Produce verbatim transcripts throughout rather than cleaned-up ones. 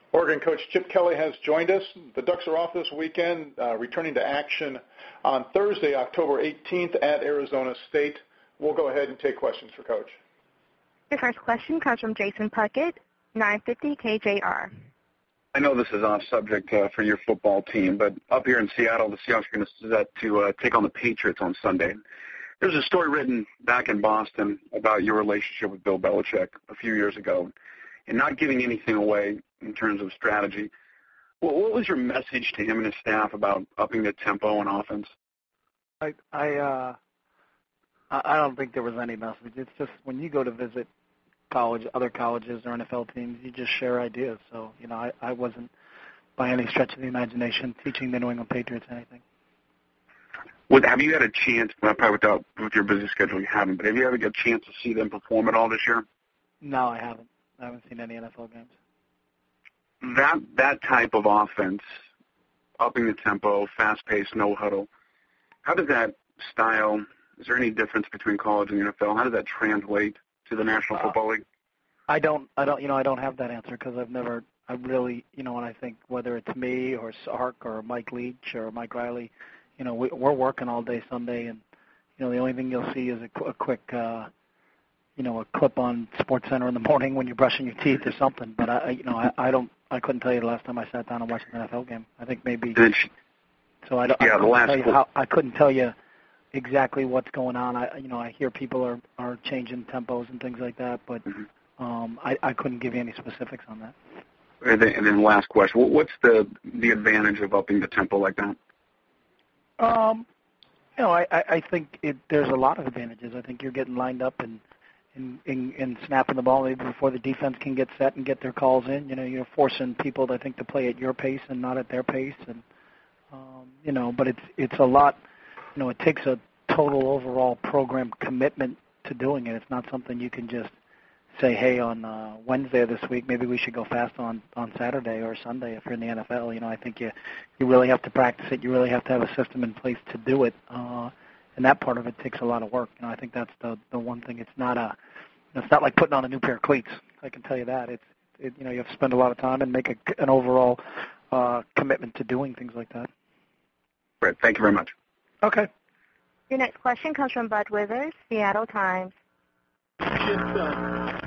Oregon coach Chip Kelly has joined us. The Ducks are off this weekend, uh, returning to action on Thursday, October eighteenth at Arizona State. We'll go ahead and take questions for Coach. Your first question comes from Jason Puckett, nine fifty K J R. I know this is off subject uh, for your football team, but up here in Seattle, the Seahawks are going to set to uh, take on the Patriots on Sunday. There's a story written back in Boston about your relationship with Bill Belichick a few years ago, and not giving anything away in terms of strategy. Well, what was your message to him and his staff about upping the tempo on offense? I I, uh, I don't think there was any message. It's just when you go to visit college, other colleges or N F L teams, you just share ideas. So, you know, I, I wasn't by any stretch of the imagination teaching the New England Patriots anything. Well, have you had a chance, well, probably without, with your busy schedule you haven't, but have you ever got a chance to see them perform at all this year? No, I haven't. I haven't seen any N F L games. That that type of offense, upping the tempo, fast-paced, no huddle, how does that style, is there any difference between college and the N F L? How does that translate to the National uh, Football League? I don't, I don't, you know, I don't have that answer because I've never, I really, you know, when I think whether it's me or Sark or Mike Leach or Mike Riley, you know, we, we're working all day Sunday, and you know, the only thing you'll see is a, a quick, uh, you know, a clip on SportsCenter in the morning when you're brushing your teeth or something. But I, you know, I, I don't, I couldn't tell you the last time I sat down and watched an N F L game. I think maybe. So I, don't, yeah, I the last tell you how, I couldn't tell you exactly what's going on. I, you know, I hear people are, are changing tempos and things like that, but mm-hmm. um, I, I couldn't give you any specifics on that. And then, and then last question: what's the the advantage of upping the tempo like that? Um, you know, I, I, I think it, there's a lot of advantages. I think you're getting lined up and. And, and, and snapping the ball maybe before the defense can get set and get their calls in. You know, you're forcing people, I think, to play at your pace and not at their pace. And um, you know, but it's it's a lot. You know, it takes a total overall program commitment to doing it. It's not something you can just say, hey, on uh, Wednesday of this week, maybe we should go fast on on Saturday or Sunday if you're in the N F L. You know, I think you you really have to practice it. You really have to have a system in place to do it. Uh, And that part of it takes a lot of work. You know, I think that's the the one thing. It's not a, it's not like putting on a new pair of cleats. I can tell you that. It's, it, you know, you have to spend a lot of time and make a, an overall uh, commitment to doing things like that. Great. Thank you very much. Okay. Your next question comes from Bud Withers, Seattle Times. Chip, uh,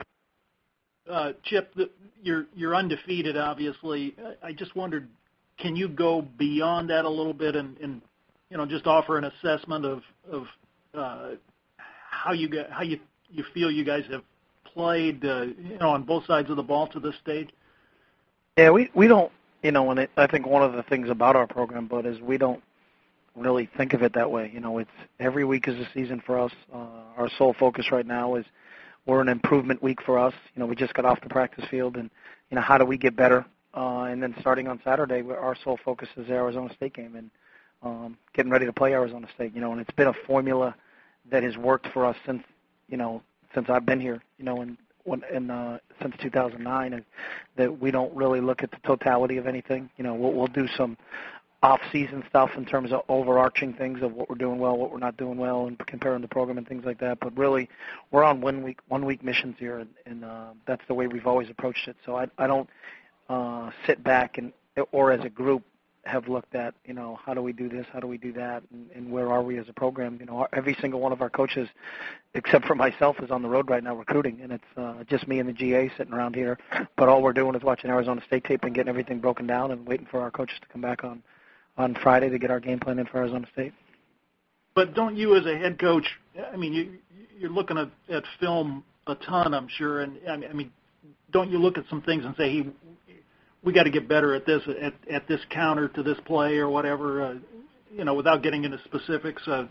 uh, Chip, the, you're you're undefeated, obviously. I just wondered, can you go beyond that a little bit and, and you know, just offer an assessment of of uh, how you get, how you you feel you guys have played, uh, you know, on both sides of the ball to this stage? Yeah, we we don't, you know, and it, I think one of the things about our program, Bud, is we don't really think of it that way. You know, it's every week is a season for us. Uh, our sole focus right now is we're an improvement week for us. You know, we just got off the practice field, and you know, how do we get better? Uh, and then starting on Saturday, our sole focus is the Arizona State game and um, getting ready to play Arizona State. You know, and it's been a formula that has worked for us since, you know, since I've been here. You know, and when in uh, since two thousand nine, and that we don't really look at the totality of anything. You know, we'll, we'll do some off-season stuff in terms of overarching things of what we're doing well, what we're not doing well, and comparing the program and things like that. But really, we're on one-week one-week missions here, and, and uh, that's the way we've always approached it. So I, I don't uh, sit back and, or as a group, have looked at, you know, how do we do this, how do we do that, and, and where are we as a program. You know, every single one of our coaches, except for myself, is on the road right now recruiting, and it's uh, just me and the G A sitting around here. But all we're doing is watching Arizona State tape and getting everything broken down and waiting for our coaches to come back on on Friday to get our game plan in for Arizona State. But don't you as a head coach, I mean, you, you're looking at, at film a ton, I'm sure, and I mean, don't you look at some things and say, hey, we got to get better at this, at, at this counter to this play or whatever, uh, you know, without getting into specifics, uh,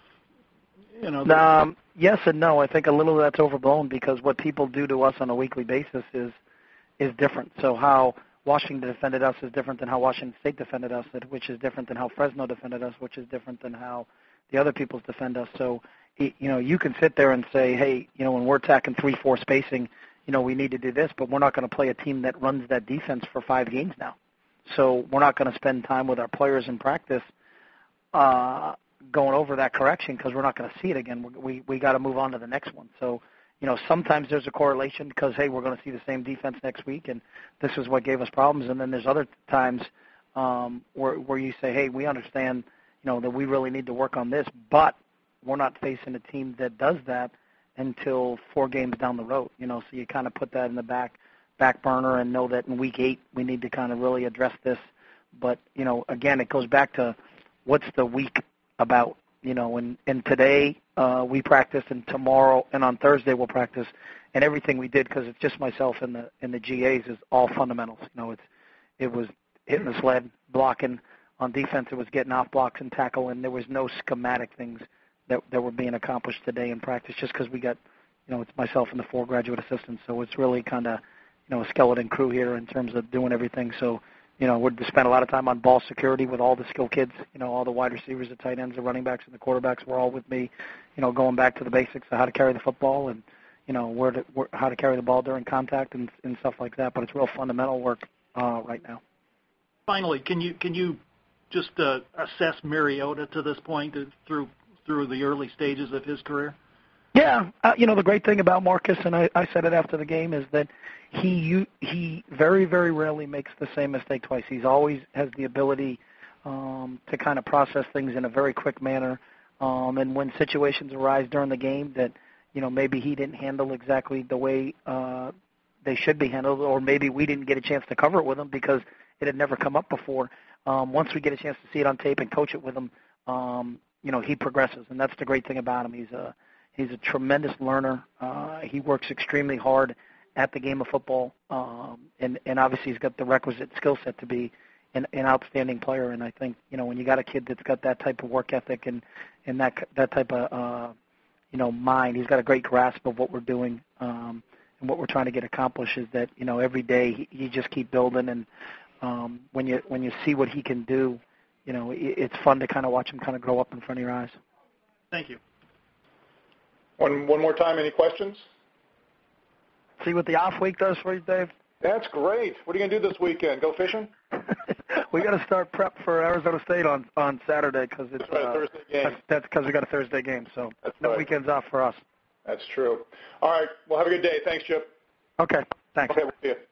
you know. Um, yes and no. I think a little of that's overblown because what people do to us on a weekly basis is is different. So how Washington defended us is different than how Washington State defended us, which is different than how Fresno defended us, which is different than how the other peoples defend us. So, you know, you can sit there and say, hey, you know, when we're attacking three four spacing, you know, we need to do this, but we're not going to play a team that runs that defense for five games now. So we're not going to spend time with our players in practice uh, going over that correction because we're not going to see it again. We we, we got to move on to the next one. So, you know, sometimes there's a correlation because, hey, we're going to see the same defense next week, and this is what gave us problems. And then there's other times um, where, where you say, hey, we understand, you know, that we really need to work on this, but we're not facing a team that does that until four games down the road. You know, so you kind of put that in the back back burner and know that in week eight we need to kind of really address this. But, you know, again, it goes back to what's the week about, you know, and, and today uh, we practice, and tomorrow and on Thursday we'll practice, and everything we did, because it's just myself and the and the G As, is all fundamentals. You know, it's it was hitting the sled, blocking. On defense, it was getting off blocks and tackle, and there was no schematic things that, that were being accomplished today in practice, just because we got, you know, it's myself and the four graduate assistants, so it's really kind of, you know, a skeleton crew here in terms of doing everything. So, you know, we're to spend a lot of time on ball security with all the skill kids, you know, all the wide receivers, the tight ends, the running backs, and the quarterbacks were all with me, you know, going back to the basics of how to carry the football and, you know, where to, where, how to carry the ball during contact and, and stuff like that. But it's real fundamental work uh, right now. Finally, can you can you just uh, assess Mariota to this point uh, through through the early stages of his career? Yeah, uh, you know, the great thing about Marcus, and I, I said it after the game, is that he you, he very, very rarely makes the same mistake twice. He's always has the ability um, to kind of process things in a very quick manner. Um, and when situations arise during the game that, you know, maybe he didn't handle exactly the way uh, they should be handled, or maybe we didn't get a chance to cover it with him because it had never come up before. Um, once we get a chance to see it on tape and coach it with him, um, you know, he progresses, and that's the great thing about him. He's a he's a tremendous learner. Uh, he works extremely hard at the game of football, um, and and obviously he's got the requisite skill set to be an, an outstanding player. And I think, you know, when you got a kid that's got that type of work ethic and and that that type of uh, you know mind, he's got a great grasp of what we're doing. Um, and what we're trying to get accomplished is that, you know, every day he, you just keep building, and um, when you when you see what he can do, you know, it, it's fun to kind of watch him kind of grow up in front of your eyes. Thank you. One one more time, any questions? See what the off week does for you, Dave? That's great. What are you going to do this weekend? Go fishing? We got to start prep for Arizona State on on Saturday because it's that's right, uh, Thursday game. That's because we got a Thursday game, so that's no right. weekends off for us. That's true. All right. Well, have a good day. Thanks, Chip. Okay. Thanks. Okay, we'll see you.